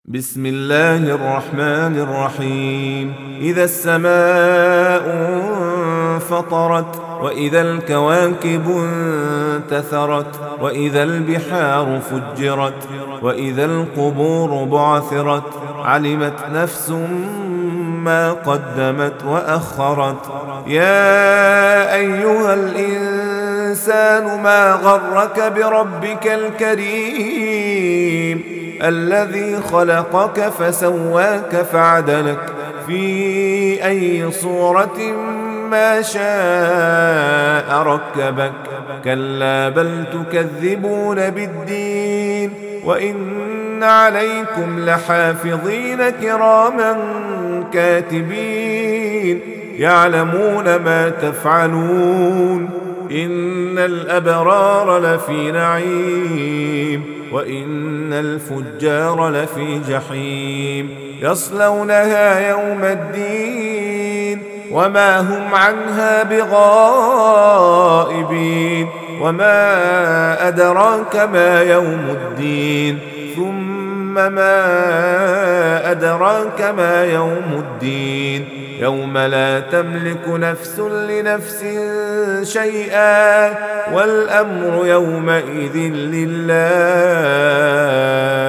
بسم الله الرحمن الرحيم. إذا السماء انفطرت، وإذا الكواكب انتثرت، وإذا البحار فجرت، وإذا القبور بعثرت، علمت نفس ما قدمت وأخرت. يا أيها الإنسان ما غرك بربك الكريم الذي خلقك فسواك فعدلك في أي صورة ما شاء ركبك. كلا بل تكذبون بالدين، وإن عليكم لحافظين كراما كاتبين يعلمون ما تفعلون. إن الأبرار لفي نعيم، وإن الفجار لفي جحيم، يصلونها يوم الدين وما هم عنها بغائبين. وما أدراك ما يوم الدين، ثم ما أدراك ما يوم الدين. يوم لا تملك نفس لنفس شيئا، والأمر يومئذ لله.